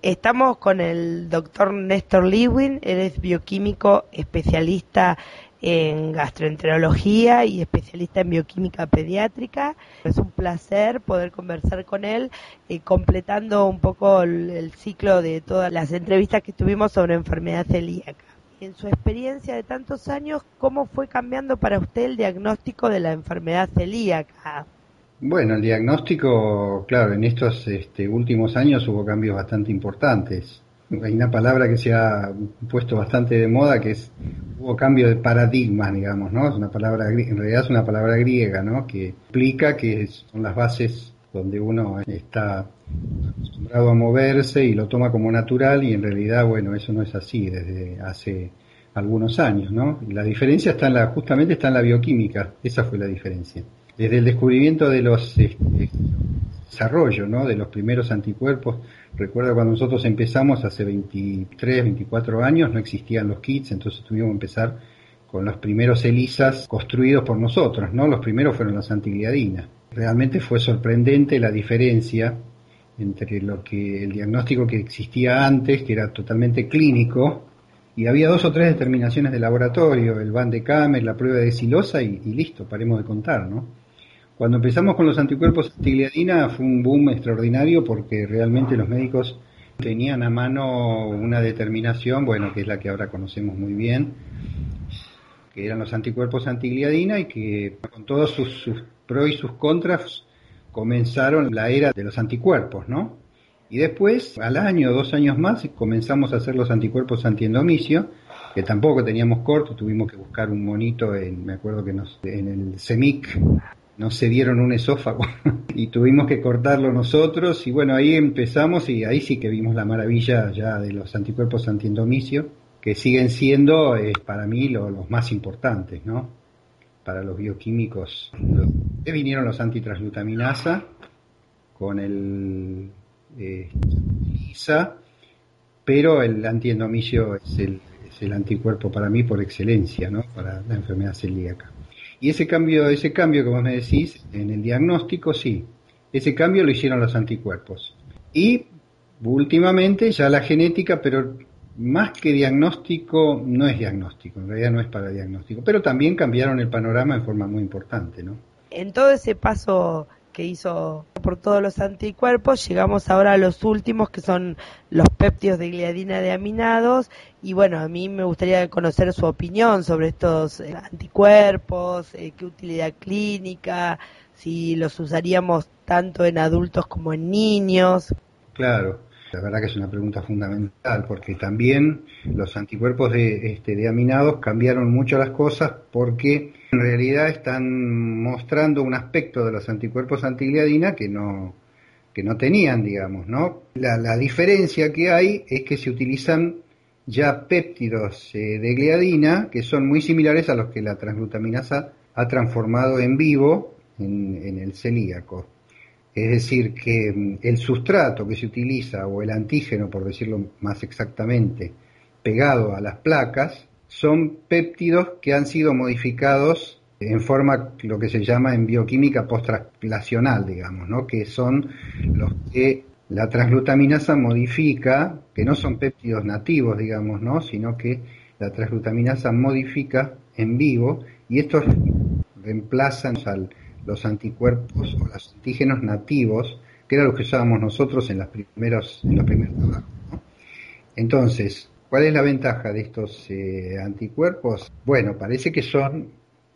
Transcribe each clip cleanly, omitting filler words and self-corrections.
Estamos con el doctor Néstor Lewin, él es bioquímico especialista en gastroenterología y especialista en bioquímica pediátrica. Es un placer poder conversar con él, completando un poco el ciclo de todas las entrevistas que tuvimos sobre enfermedad celíaca. En su experiencia de tantos años, ¿cómo fue cambiando para usted el diagnóstico de la enfermedad celíaca? Bueno, el diagnóstico, claro, en estos últimos años hubo cambios bastante importantes. Hay una palabra que se ha puesto bastante de moda que hubo cambio de paradigmas, digamos, ¿no? Es una palabra, en realidad es una palabra griega, ¿no? Que explica que son las bases donde uno está acostumbrado a moverse y lo toma como natural, y en realidad, bueno, eso no es así desde hace algunos años, ¿no? Y la diferencia justamente está en la bioquímica. Esa fue la diferencia. Desde el descubrimiento de los desarrollo, ¿no? De los primeros anticuerpos. Recuerda cuando nosotros empezamos hace 23, 24 años, no existían los kits, entonces tuvimos que empezar con los primeros ELISAs construidos por nosotros, ¿no? Los primeros fueron las antigliadinas. Realmente fue sorprendente la diferencia entre el diagnóstico que existía antes, que era totalmente clínico, y había 2 o 3 determinaciones de laboratorio, el Van de Kamer, la prueba de silosa y listo, paremos de contar, ¿no? Cuando empezamos con los anticuerpos antigliadina fue un boom extraordinario porque realmente los médicos tenían a mano una determinación, bueno, que es la que ahora conocemos muy bien, que eran los anticuerpos antigliadina, y que con todos sus pros y sus contras comenzaron la era de los anticuerpos, ¿no? Y después, al año o 2 años más, comenzamos a hacer los anticuerpos antiendomicio, que tampoco teníamos corte, tuvimos que buscar un monito, me acuerdo que en el CEMIC nos cedieron un esófago y tuvimos que cortarlo nosotros, y bueno, ahí empezamos, y ahí sí que vimos la maravilla ya de los anticuerpos antiendomicio, que siguen siendo para mí los más importantes, ¿no? Para los bioquímicos. Vinieron los antitransglutaminasa con el ISA, pero el antiendomicio es el anticuerpo para mí por excelencia, ¿no? Para la enfermedad celíaca. Y ese cambio que vos me decís en el diagnóstico, sí, ese cambio lo hicieron los anticuerpos. Y últimamente ya la genética, pero más que diagnóstico, no es diagnóstico, en realidad no es para diagnóstico, pero también cambiaron el panorama en forma muy importante, ¿no? En todo ese paso que hizo por todos los anticuerpos, llegamos ahora a los últimos, que son los péptidos de gliadina de aminados, y bueno, a mí me gustaría conocer su opinión sobre estos anticuerpos, qué utilidad clínica, si los usaríamos tanto en adultos como en niños. Claro, la verdad que es una pregunta fundamental, porque también los anticuerpos de aminados cambiaron mucho las cosas, porque en realidad están mostrando un aspecto de los anticuerpos antigliadina que no tenían, digamos, ¿no? La diferencia que hay es que se utilizan ya péptidos de gliadina que son muy similares a los que la transglutaminasa ha transformado en vivo en el celíaco. Es decir, que el sustrato que se utiliza, o el antígeno, por decirlo más exactamente, pegado a las placas, son péptidos que han sido modificados en forma, lo que se llama en bioquímica post-translacional, digamos, ¿no? Que son los que la transglutaminasa modifica, que no son péptidos nativos, digamos, ¿no? Sino que la transglutaminasa modifica en vivo, y estos reemplazan los anticuerpos o los antígenos nativos, que eran los que usábamos nosotros en los primeros trabajos, ¿no? Entonces, ¿cuál es la ventaja de estos anticuerpos? Bueno, parece que son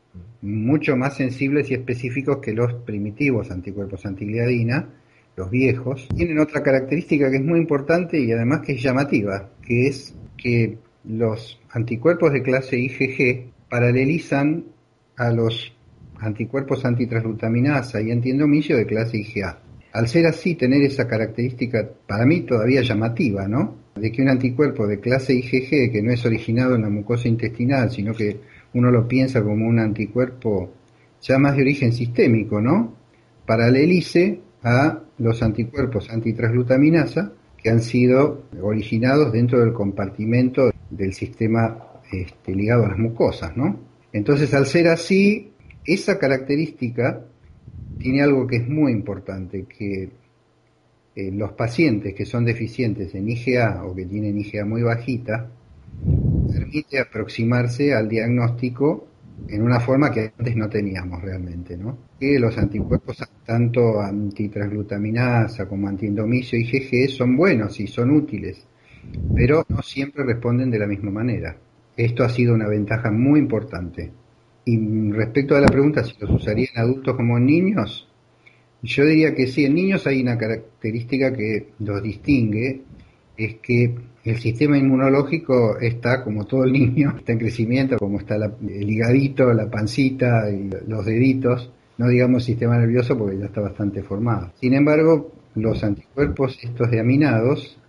mucho más sensibles y específicos que los primitivos anticuerpos antigliadina, los viejos. Tienen otra característica que es muy importante y además que es llamativa, que es que los anticuerpos de clase IgG paralelizan a los anticuerpos antitransglutaminasa y antiendomicio de clase IgA. Al ser así, tener esa característica, para mí todavía llamativa, ¿no? De que un anticuerpo de clase IgG, que no es originado en la mucosa intestinal, sino que uno lo piensa como un anticuerpo ya más de origen sistémico, ¿no? Paralelice a los anticuerpos antitransglutaminasa que han sido originados dentro del compartimento del sistema ligado a las mucosas, ¿no? Entonces, al ser así, esa característica tiene algo que es muy importante, que los pacientes que son deficientes en IgA o que tienen IgA muy bajita, permite aproximarse al diagnóstico en una forma que antes no teníamos realmente, ¿no? Que los anticuerpos tanto antitransglutaminasa como antiendomicio y IgG son buenos y son útiles, pero no siempre responden de la misma manera. Esto ha sido una ventaja muy importante. Y respecto a la pregunta si los usaría en adultos como en niños, yo diría que sí. En niños hay una característica que los distingue, es que el sistema inmunológico está, como todo el niño, está en crecimiento, como está el higadito, la pancita y los deditos, no digamos sistema nervioso porque ya está bastante formado. Sin embargo, los anticuerpos estos de aminados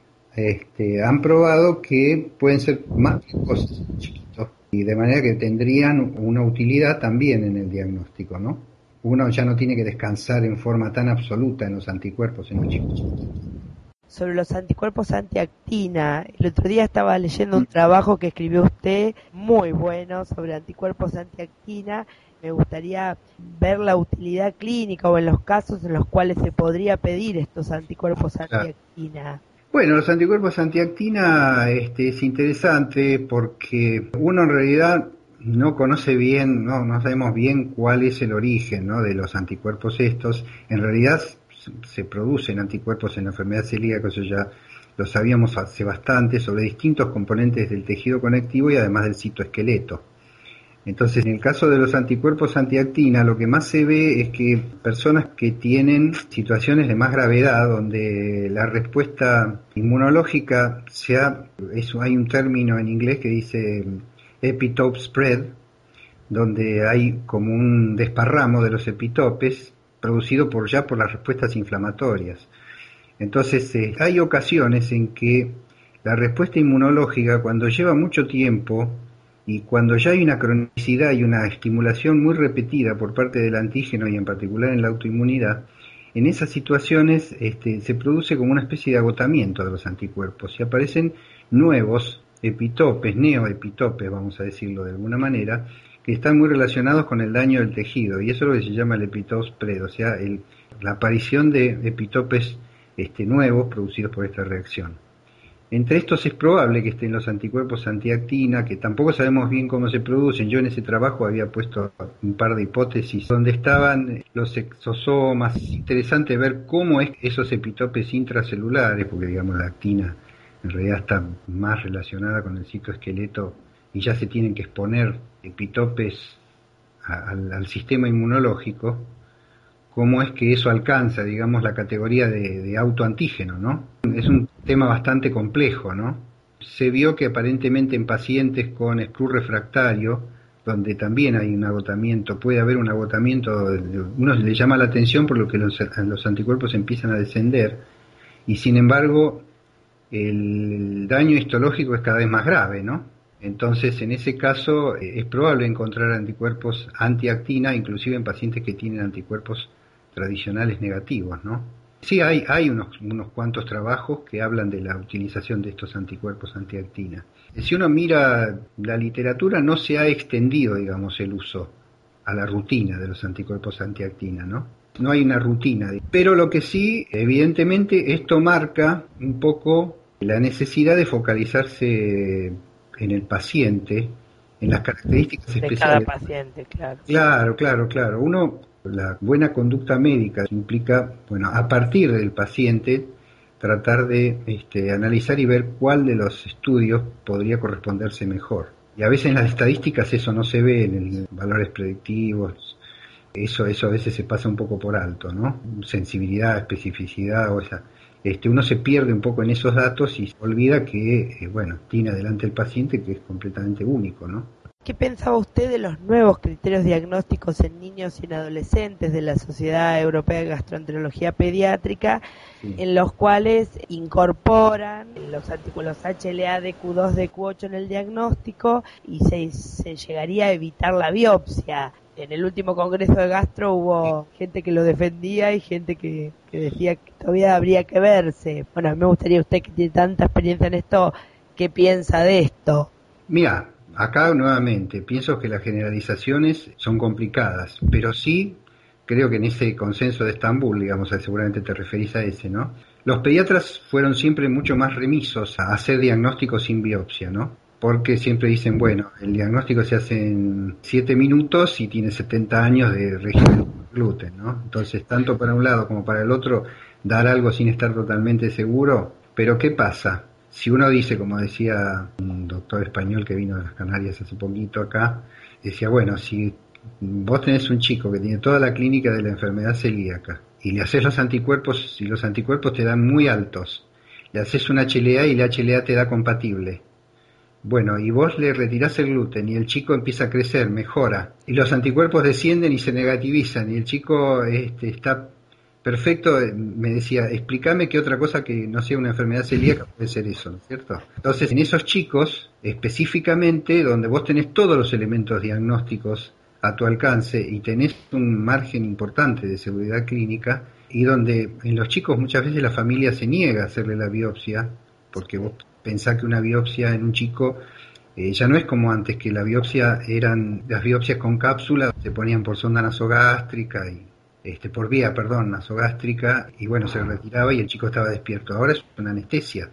han probado que pueden ser más precoces chiquitos, y de manera que tendrían una utilidad también en el diagnóstico, ¿no? Uno ya no tiene que descansar en forma tan absoluta en los anticuerpos en los chicos. Sobre los anticuerpos antiactina, el otro día estaba leyendo un trabajo que escribió usted, muy bueno, sobre anticuerpos antiactina. Me gustaría ver la utilidad clínica o en los casos en los cuales se podría pedir estos anticuerpos antiactina. Bueno, los anticuerpos antiactina es interesante porque uno en realidad no conoce bien, no sabemos bien cuál es el origen, ¿no?, de los anticuerpos estos. En realidad se producen anticuerpos en la enfermedad celíaca, eso ya lo sabíamos hace bastante, sobre distintos componentes del tejido conectivo y además del citoesqueleto. Entonces, en el caso de los anticuerpos antiactina, lo que más se ve es que personas que tienen situaciones de más gravedad, donde la respuesta inmunológica hay un término en inglés que dice epitope spread, donde hay como un desparramo de los epitopes producido por las respuestas inflamatorias. Entonces, hay ocasiones en que la respuesta inmunológica, cuando lleva mucho tiempo y cuando ya hay una cronicidad y una estimulación muy repetida por parte del antígeno y en particular en la autoinmunidad, en esas situaciones se produce como una especie de agotamiento de los anticuerpos y aparecen nuevos epitopes, neoepitopes, vamos a decirlo de alguna manera, que están muy relacionados con el daño del tejido, y eso es lo que se llama el epitope spread, o sea, la aparición de epitopes nuevos producidos por esta reacción. Entre estos es probable que estén los anticuerpos antiactina, que tampoco sabemos bien cómo se producen. Yo en ese trabajo había puesto un par de hipótesis donde estaban los exosomas. Es interesante ver cómo es esos epitopes intracelulares, porque digamos la actina en realidad está más relacionada con el citoesqueleto y ya se tienen que exponer epitopes al sistema inmunológico. Cómo es que eso alcanza, digamos, la categoría de autoantígeno, ¿no? Es un tema bastante complejo, ¿no? Se vio que aparentemente en pacientes con SCRU refractario, donde también hay un agotamiento, puede haber un agotamiento, uno le llama la atención por lo que los anticuerpos empiezan a descender, y sin embargo el daño histológico es cada vez más grave, ¿no? Entonces, en ese caso, es probable encontrar anticuerpos antiactina, inclusive en pacientes que tienen anticuerpos tradicionales negativos, ¿no? Sí, hay unos cuantos trabajos que hablan de la utilización de estos anticuerpos antiactina. Si uno mira la literatura, no se ha extendido, digamos, el uso a la rutina de los anticuerpos antiactina, ¿no? No hay una rutina. Pero lo que sí, evidentemente, esto marca un poco la necesidad de focalizarse en el paciente, en las características de especiales. Cada paciente, claro. Claro. La buena conducta médica implica, bueno, a partir del paciente, tratar de analizar y ver cuál de los estudios podría corresponderse mejor. Y a veces en las estadísticas eso no se ve, en valores predictivos, eso a veces se pasa un poco por alto, ¿no? Sensibilidad, especificidad, uno se pierde un poco en esos datos y se olvida que, tiene adelante el paciente que es completamente único, ¿no? ¿Qué pensaba usted de los nuevos criterios diagnósticos en niños y en adolescentes de la Sociedad Europea de Gastroenterología Pediátrica, sí, en los cuales incorporan los artículos HLA, DQ2, DQ8 en el diagnóstico y se llegaría a evitar la biopsia? En el último congreso de gastro hubo gente que lo defendía y gente que decía que todavía habría que verse. Bueno, a mí me gustaría, usted que tiene tanta experiencia en esto, ¿qué piensa de esto? Mira, acá nuevamente pienso que las generalizaciones son complicadas, pero sí creo que en ese consenso de Estambul, digamos, seguramente te referís a ese, ¿no? Los pediatras fueron siempre mucho más remisos a hacer diagnósticos sin biopsia, ¿no? Porque siempre dicen, bueno, el diagnóstico se hace en 7 minutos y tiene 70 años de régimen de gluten, ¿no? Entonces, tanto para un lado como para el otro, dar algo sin estar totalmente seguro. Pero ¿qué pasa? Si uno dice, como decía un doctor español que vino de las Canarias hace poquito acá, decía, bueno, si vos tenés un chico que tiene toda la clínica de la enfermedad celíaca y le haces los anticuerpos y los anticuerpos te dan muy altos, le haces un HLA y el HLA te da compatible. Bueno, y vos le retirás el gluten y el chico empieza a crecer, mejora, y los anticuerpos descienden y se negativizan y el chico está perfecto. Me decía, explícame qué otra cosa que no sea una enfermedad celíaca puede ser eso, ¿no es cierto? Entonces, en esos chicos, específicamente, donde vos tenés todos los elementos diagnósticos a tu alcance y tenés un margen importante de seguridad clínica, y donde en los chicos muchas veces la familia se niega a hacerle la biopsia, porque vos pensás que una biopsia en un chico ya no es como antes, que la biopsia eran las biopsias con cápsula, se ponían por sonda nasogástrica y por vía, perdón, nasogástrica, y bueno, se retiraba y el chico estaba despierto. Ahora es una anestesia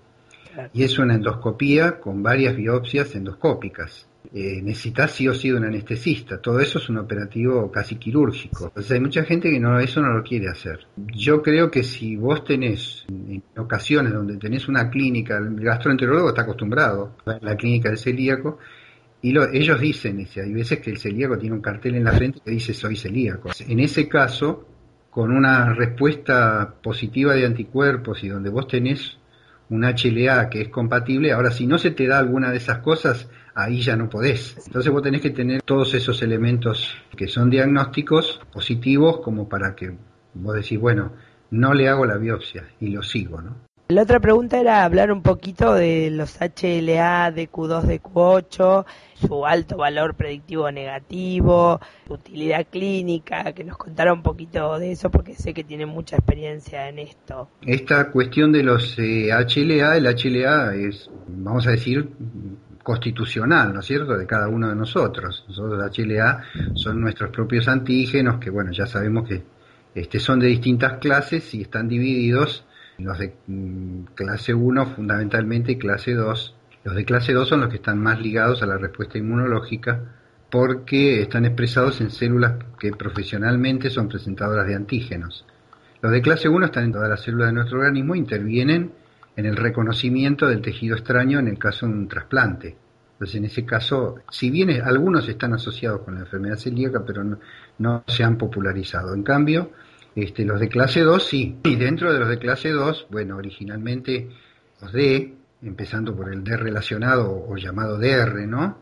y es una endoscopía con varias biopsias endoscópicas. Necesitas sí o sí de un anestesista. Todo eso es un operativo casi quirúrgico. Entonces hay mucha gente que eso no lo quiere hacer. Yo creo que si vos tenés, en ocasiones donde tenés una clínica, el gastroenterólogo está acostumbrado a la clínica del celíaco, y ellos dicen, hay veces que el celíaco tiene un cartel en la frente que dice soy celíaco. En ese caso, con una respuesta positiva de anticuerpos y donde vos tenés un HLA que es compatible, ahora si no se te da alguna de esas cosas, ahí ya no podés. Entonces vos tenés que tener todos esos elementos que son diagnósticos positivos como para que vos decís, bueno, no le hago la biopsia y lo sigo, ¿no? La otra pregunta era hablar un poquito de los HLA, DQ2, DQ8, su alto valor predictivo negativo, su utilidad clínica, que nos contara un poquito de eso porque sé que tiene mucha experiencia en esto. Esta cuestión de los HLA, el HLA es, vamos a decir, constitucional, ¿no es cierto?, de cada uno de nosotros. Nosotros HLA son nuestros propios antígenos que, bueno, ya sabemos que son de distintas clases y están divididos. Los de clase 1 fundamentalmente y clase 2. Los de clase 2 son los que están más ligados a la respuesta inmunológica porque están expresados en células que profesionalmente son presentadoras de antígenos. Los de clase 1 están en todas las células de nuestro organismo e intervienen en el reconocimiento del tejido extraño en el caso de un trasplante. Entonces, en ese caso, si bien algunos están asociados con la enfermedad celíaca, pero no se han popularizado. En cambio, los de clase 2 sí, y dentro de los de clase 2, bueno, originalmente los D, empezando por el D relacionado o llamado DR, ¿no?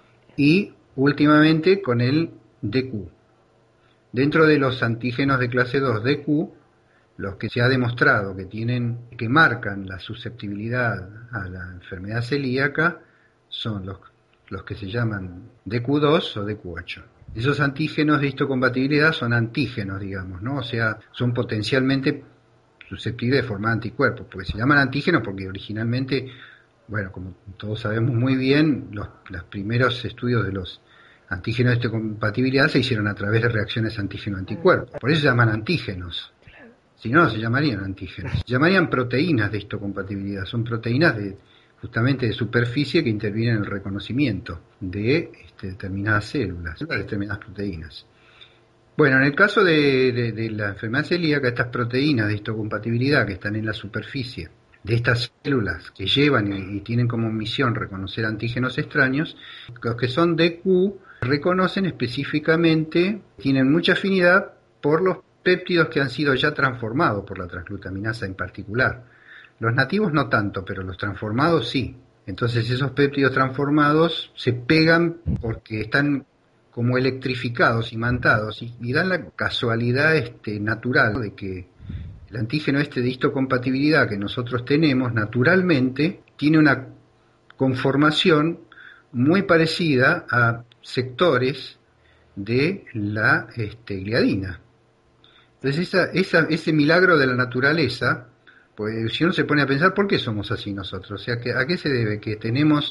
Y últimamente con el DQ. Dentro de los antígenos de clase 2 DQ, los que se ha demostrado que marcan la susceptibilidad a la enfermedad celíaca son los que se llaman DQ2 o DQ8. Esos antígenos de histocompatibilidad son antígenos, digamos, ¿no? O sea, son potencialmente susceptibles de formar anticuerpos, porque se llaman antígenos porque originalmente, bueno, como todos sabemos muy bien, los primeros estudios de los antígenos de histocompatibilidad se hicieron a través de reacciones antígeno-anticuerpo. Por eso se llaman antígenos. Si no, se llamarían antígenos. Se llamarían proteínas de histocompatibilidad. Son proteínas justamente de superficie que intervienen en el reconocimiento de determinadas células, determinadas proteínas. Bueno, en el caso de la enfermedad celíaca, estas proteínas de histocompatibilidad que están en la superficie de estas células que llevan y tienen como misión reconocer antígenos extraños, los que son DQ reconocen específicamente, tienen mucha afinidad por los péptidos que han sido ya transformados por la transglutaminasa en particular. Los nativos no tanto, pero los transformados sí. Entonces esos péptidos transformados se pegan porque están como electrificados, imantados, y dan la casualidad natural de que el antígeno de histocompatibilidad que nosotros tenemos naturalmente tiene una conformación muy parecida a sectores de la gliadina. Entonces ese milagro de la naturaleza, pues si uno se pone a pensar, ¿por qué somos así nosotros? O sea, ¿a qué se debe? Que tenemos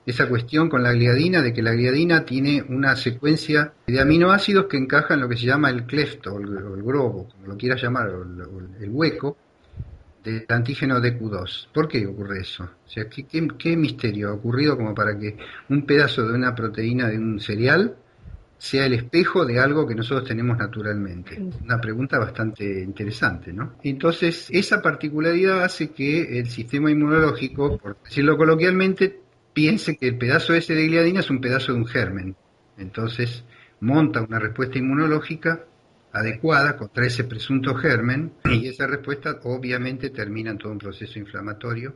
esa cuestión con la gliadina, de que la gliadina tiene una secuencia de aminoácidos que encaja en lo que se llama el clefto, o el globo, como lo quieras llamar, o el hueco del antígeno DQ2. ¿Por qué ocurre eso? O sea, ¿qué misterio ha ocurrido como para que un pedazo de una proteína de un cereal sea el espejo de algo que nosotros tenemos naturalmente? Una pregunta bastante interesante, ¿no? Entonces, esa particularidad hace que el sistema inmunológico, por decirlo coloquialmente, piense que el pedazo ese de gliadina es un pedazo de un germen. Entonces, monta una respuesta inmunológica adecuada contra ese presunto germen, y esa respuesta obviamente termina en todo un proceso inflamatorio,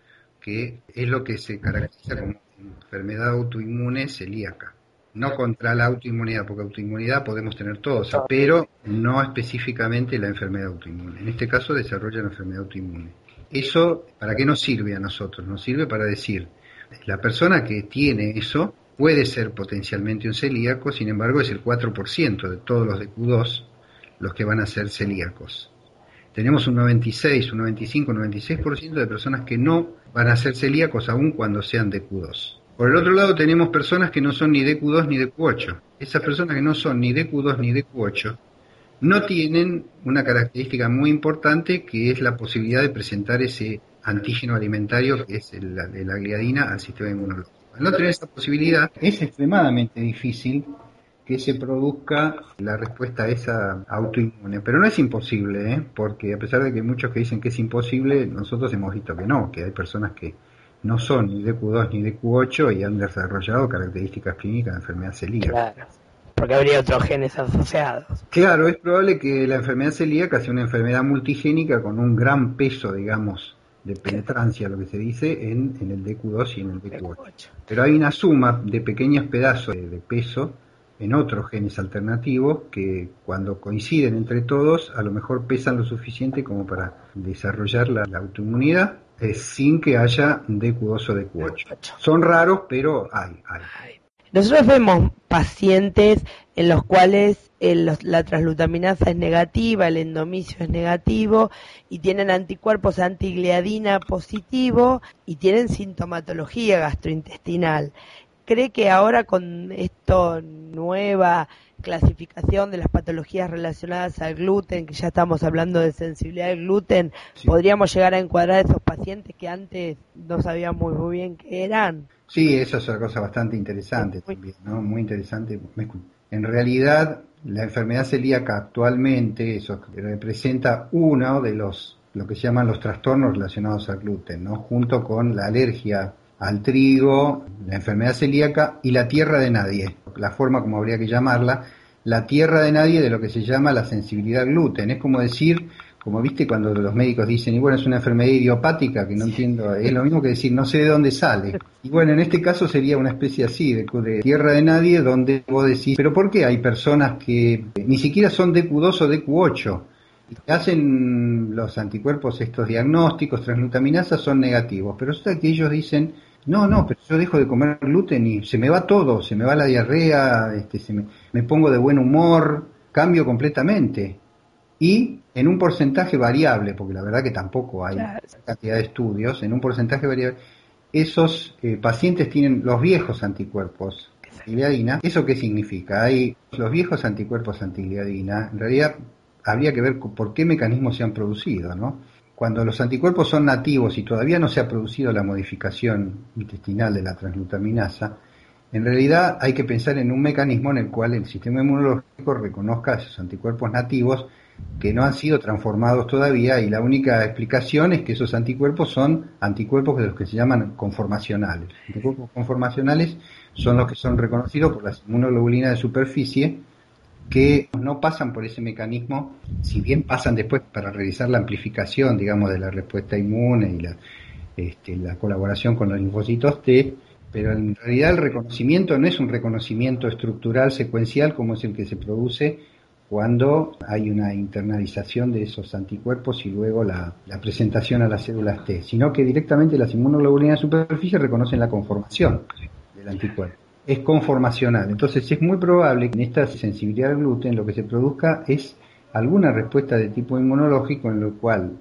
que es lo que se caracteriza como enfermedad autoinmune celíaca. No contra la autoinmunidad, porque autoinmunidad podemos tener todos, pero no específicamente la enfermedad autoinmune. En este caso desarrolla la enfermedad autoinmune. ¿Eso para qué nos sirve a nosotros? Nos sirve para decir, la persona que tiene eso puede ser potencialmente un celíaco, sin embargo es el 4% de todos los DQ2 los que van a ser celíacos. Tenemos un 96, un 95, un 96% de personas que no van a ser celíacos aun cuando sean DQ2. Por el otro lado tenemos personas que no son ni DQ2 ni DQ8. Esas personas que no son ni DQ2 ni DQ8 no tienen una característica muy importante, que es la posibilidad de presentar ese antígeno alimentario que es la gliadina al sistema inmunológico. Al no tener esa posibilidad, es extremadamente difícil que se produzca la respuesta a esa autoinmune. Pero no es imposible, porque a pesar de que hay muchos que dicen que es imposible, nosotros hemos visto que no, que hay personas que no son ni DQ2 ni DQ8 y han desarrollado características clínicas de enfermedad celíaca. Claro, porque habría otros genes asociados. Claro, es probable que la enfermedad celíaca sea una enfermedad multigénica con un gran peso, digamos, de penetrancia, lo que se dice, en el DQ2 y en el DQ8. Pero hay una suma de pequeños pedazos de peso en otros genes alternativos que cuando coinciden entre todos a lo mejor pesan lo suficiente como para desarrollar la autoinmunidad sin que haya DQ2 o DQ8. Son raros, pero hay. Nosotros vemos pacientes en los cuales la translutaminasa es negativa, el endomicio es negativo y tienen anticuerpos antigliadina positivo y tienen sintomatología gastrointestinal. ¿Cree que ahora con esta nueva clasificación de las patologías relacionadas al gluten, que ya estamos hablando de sensibilidad al gluten, sí, podríamos llegar a encuadrar a esos pacientes que antes no sabíamos muy bien qué eran? Sí, eso es una cosa bastante interesante también, ¿no? Muy interesante. En realidad, la enfermedad celíaca actualmente eso representa uno de lo que se llaman los trastornos relacionados al gluten, ¿no? Junto con la alergia al trigo, la enfermedad celíaca y la tierra de nadie, la forma como habría que llamarla, la tierra de nadie de lo que se llama la sensibilidad al gluten. Es como decir, como viste cuando los médicos dicen, y bueno, es una enfermedad idiopática, que no entiendo, es lo mismo que decir, no sé de dónde sale. Y bueno, en este caso sería una especie así, de tierra de nadie, donde vos decís, pero ¿por qué hay personas que ni siquiera son DQ2 o DQ8? Y hacen los anticuerpos estos diagnósticos, transglutaminasas, son negativos, pero resulta que ellos dicen, no, pero yo dejo de comer gluten y se me va todo, se me va la diarrea, me pongo de buen humor, cambio completamente. Y en un porcentaje variable, porque la verdad que tampoco hay cantidad de estudios, en un porcentaje variable, esos pacientes tienen los viejos anticuerpos antigliadina. ¿Eso qué significa? Hay los viejos anticuerpos antigliadina, en realidad habría que ver por qué mecanismos se han producido, ¿no? Cuando los anticuerpos son nativos y todavía no se ha producido la modificación intestinal de la transglutaminasa, en realidad hay que pensar en un mecanismo en el cual el sistema inmunológico reconozca esos anticuerpos nativos que no han sido transformados todavía, y la única explicación es que esos anticuerpos son anticuerpos de los que se llaman conformacionales. Anticuerpos conformacionales son los que son reconocidos por las inmunoglobulinas de superficie, que no pasan por ese mecanismo, si bien pasan después para realizar la amplificación, digamos, de la respuesta inmune y la colaboración con los linfocitos T, pero en realidad el reconocimiento no es un reconocimiento estructural secuencial como es el que se produce cuando hay una internalización de esos anticuerpos y luego la presentación a las células T, sino que directamente las inmunoglobulinas de superficie reconocen la conformación del anticuerpo. Es conformacional, entonces es muy probable que en esta sensibilidad al gluten lo que se produzca es alguna respuesta de tipo inmunológico en lo cual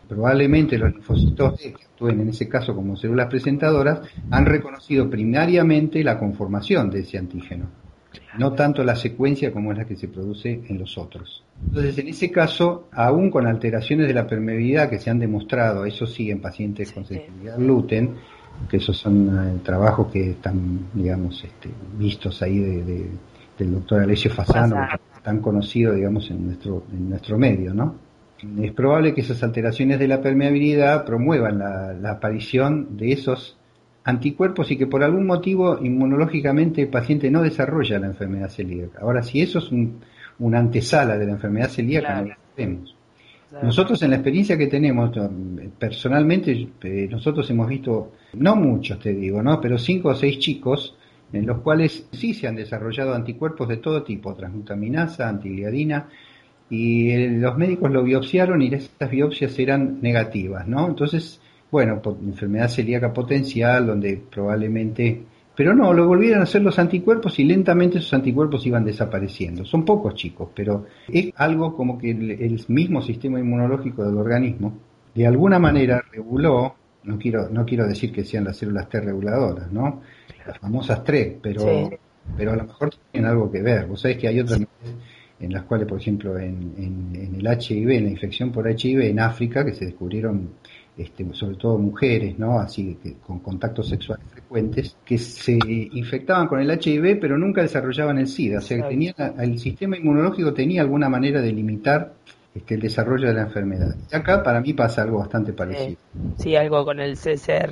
probablemente los linfocitos B, que actúen en ese caso como células presentadoras, han reconocido primariamente la conformación de ese antígeno, no tanto la secuencia como es la que se produce en los otros. Entonces, en ese caso, aún con alteraciones de la permeabilidad que se han demostrado, eso sí, en pacientes con sensibilidad al gluten, que esos son trabajos que están, digamos, vistos ahí del doctor Alessio Fasano, tan conocido, digamos, en nuestro medio, ¿no? Es probable que esas alteraciones de la permeabilidad promuevan la aparición de esos anticuerpos y que por algún motivo inmunológicamente el paciente no desarrolla la enfermedad celíaca. Ahora, si eso es una antesala de la enfermedad celíaca, no lo sabemos. Nosotros en la experiencia que tenemos, personalmente, nosotros hemos visto, no muchos te digo, ¿no? Pero 5 o 6 chicos en los cuales sí se han desarrollado anticuerpos de todo tipo, transglutaminasa, antigliadina, y los médicos lo biopsiaron y estas biopsias eran negativas, ¿no? Entonces, bueno, por enfermedad celíaca potencial, donde probablemente... Pero no, lo volvieron a hacer los anticuerpos y lentamente esos anticuerpos iban desapareciendo. Son pocos chicos, pero es algo como que el mismo sistema inmunológico del organismo, de alguna manera reguló, no quiero decir que sean las células T reguladoras, ¿no? Las famosas TRE, pero a lo mejor tienen algo que ver. Vos sabés que hay otras en las cuales, por ejemplo, en el HIV, en la infección por HIV en África, que se descubrieron sobre todo mujeres, ¿no? Así que con contactos sexuales frecuentes, que se infectaban con el HIV, pero nunca desarrollaban el SIDA. O sea, que el sistema inmunológico tenía alguna manera de limitar el desarrollo de la enfermedad. Y acá, para mí, pasa algo bastante parecido. Sí, algo con el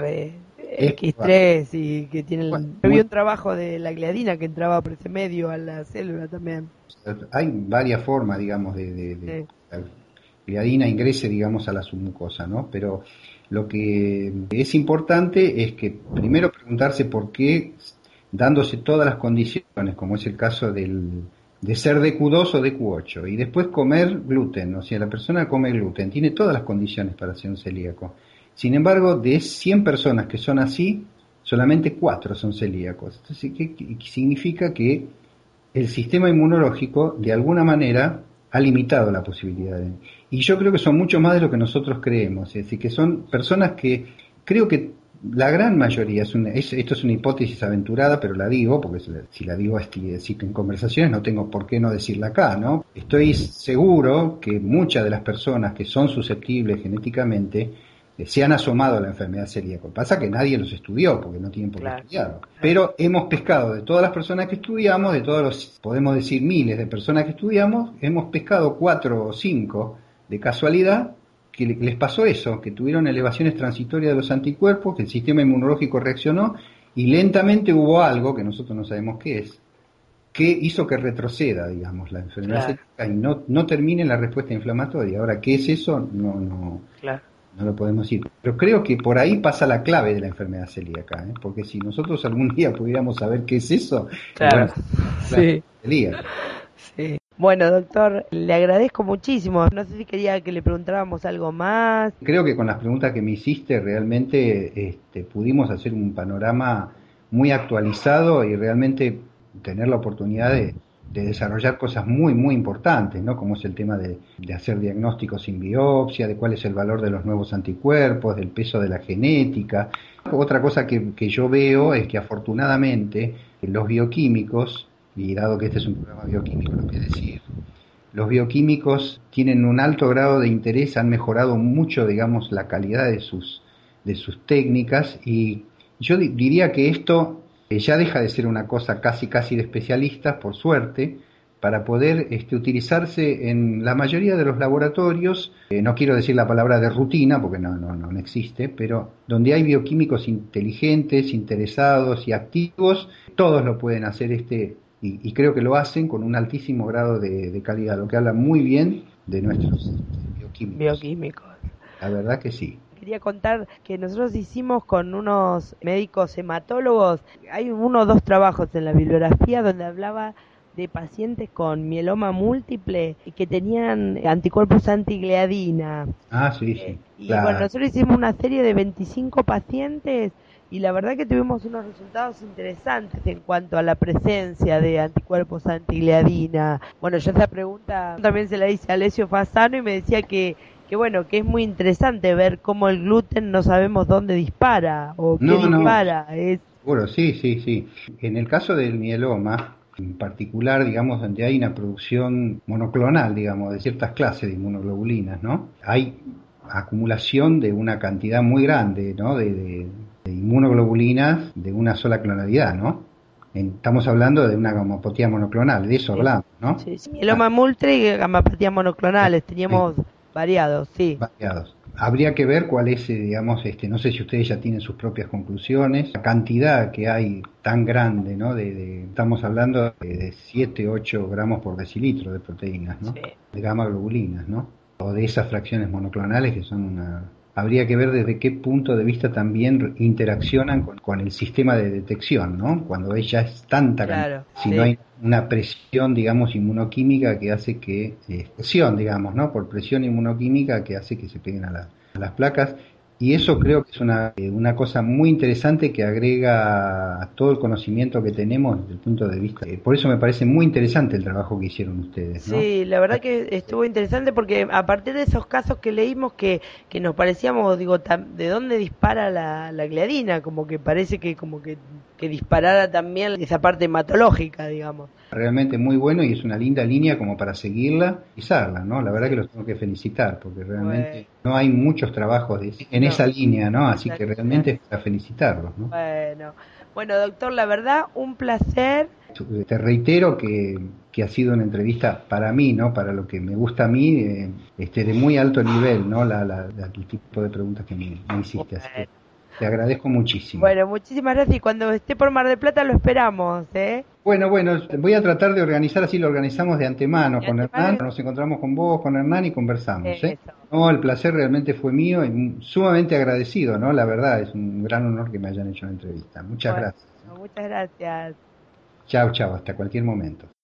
CCR-X3 y que tiene... Había un trabajo de la gliadina que entraba por ese medio a la célula también. Hay varias formas, digamos, de la gliadina ingrese, digamos, a la submucosa, ¿no? Pero lo que es importante es que primero preguntarse por qué, dándose todas las condiciones, como es el caso de ser DQ2 o DQ8, y después comer gluten, o sea, la persona come gluten, tiene todas las condiciones para ser un celíaco. Sin embargo, de 100 personas que son así, solamente 4 son celíacos. Entonces, ¿qué significa? Que el sistema inmunológico, de alguna manera, ha limitado la posibilidad y yo creo que son mucho más de lo que nosotros creemos, es decir, que son personas que creo que la gran mayoría, esto es una hipótesis aventurada, pero la digo, porque si la digo en conversaciones no tengo por qué no decirla acá, ¿no? Estoy seguro que muchas de las personas que son susceptibles genéticamente se han asomado a la enfermedad celíaca. Pasa que nadie los estudió, porque no tienen por qué estudiarlo. Pero hemos pescado de todas las personas que estudiamos, de todos los, podemos decir miles de personas que estudiamos, hemos pescado 4 o 5 de casualidad que les pasó eso, que tuvieron elevaciones transitorias de los anticuerpos, que el sistema inmunológico reaccionó y lentamente hubo algo, que nosotros no sabemos qué es, que hizo que retroceda, digamos, la enfermedad celíaca y no termine la respuesta inflamatoria. Ahora, ¿qué es eso? No lo podemos decir. Pero creo que por ahí pasa la clave de la enfermedad celíaca, ¿eh? Porque si nosotros algún día pudiéramos saber qué es eso, bueno, celíaca. Sí. Bueno, doctor, le agradezco muchísimo. No sé si quería que le preguntáramos algo más. Creo que con las preguntas que me hiciste realmente pudimos hacer un panorama muy actualizado y realmente tener la oportunidad de desarrollar cosas muy, muy importantes, ¿no? Como es el tema de hacer diagnósticos sin biopsia, de cuál es el valor de los nuevos anticuerpos, del peso de la genética. Otra cosa que yo veo es que afortunadamente los bioquímicos, y dado que este es un programa bioquímico, lo que decir, los bioquímicos tienen un alto grado de interés, han mejorado mucho, digamos, la calidad de sus técnicas, y yo diría que esto ya deja de ser una cosa casi de especialistas, por suerte, para poder utilizarse en la mayoría de los laboratorios, no quiero decir la palabra de rutina, porque no existe, pero donde hay bioquímicos inteligentes, interesados y activos, todos lo pueden hacer y creo que lo hacen con un altísimo grado de calidad, lo que habla muy bien de nuestros bioquímicos. La verdad que sí. Quería contar que nosotros hicimos con unos médicos hematólogos, hay 1 o 2 trabajos en la bibliografía donde hablaba de pacientes con mieloma múltiple y que tenían anticuerpos antigliadina. Sí. Y bueno, nosotros hicimos una serie de 25 pacientes y la verdad que tuvimos unos resultados interesantes en cuanto a la presencia de anticuerpos antigliadina. Bueno, yo esa pregunta también se la hice a Alessio Fasano y me decía que que bueno, que es muy interesante ver cómo el gluten no sabemos dónde dispara o qué No, no, dispara. Es, seguro, sí, sí, sí. En el caso del mieloma, en particular, digamos, donde hay una producción monoclonal, digamos, de ciertas clases de inmunoglobulinas, ¿no? Hay acumulación de una cantidad muy grande, ¿no? De inmunoglobulinas de una sola clonalidad, ¿no? Estamos hablando de una gamapatía monoclonal, de eso sí, hablamos, ¿no? sí, sí. Mieloma multi y gamapatías monoclonales, teníamos variados, sí. Variados. Habría que ver cuál es, digamos, no sé si ustedes ya tienen sus propias conclusiones, la cantidad que hay tan grande, ¿no? Estamos hablando de 7, 8 gramos por decilitro de proteínas, ¿no? Sí. De gamma globulinas, ¿no? O de esas fracciones monoclonales que son una... Habría que ver desde qué punto de vista también interaccionan con el sistema de detección, ¿no? Cuando ella es tanta cantidad, Claro, si no sí. hay una presión, digamos, inmunoquímica que hace que, presión, digamos, ¿no? Por presión inmunoquímica que hace que se peguen a las placas. Y eso creo que es una cosa muy interesante que agrega a todo el conocimiento que tenemos desde el punto de vista. Por eso me parece muy interesante el trabajo que hicieron ustedes, ¿no? Sí, la verdad que estuvo interesante porque a partir de esos casos que leímos que nos parecíamos, digo, ¿de dónde dispara la gliadina? Como que parece que que disparara también esa parte hematológica, digamos. Realmente muy bueno y es una linda línea como para seguirla y pisarla, ¿no? La verdad que Sí, los tengo que felicitar porque bueno, realmente no hay muchos trabajos en no, esa línea, ¿no? Así esa que línea. realmente es para felicitarlos, ¿no? Bueno, bueno, doctor, la verdad, un placer. Te reitero que ha sido una entrevista para mí, ¿no? Para lo que me gusta a mí, de muy alto nivel, ¿no? El tipo de preguntas que me hiciste. Así que Bueno, te agradezco muchísimo. bueno, muchísimas gracias y cuando esté por Mar del Plata lo esperamos, ¿eh? Bueno, bueno, voy a tratar de organizar, así lo organizamos de antemano De con antemano, Hernán, nos encontramos con vos, con Hernán y conversamos, ¿eh? eso. No, el placer realmente fue mío y sumamente agradecido, ¿no? La verdad, es un gran honor que me hayan hecho la entrevista. Muchas Bueno, gracias. muchas gracias. Chao, chao, hasta cualquier momento.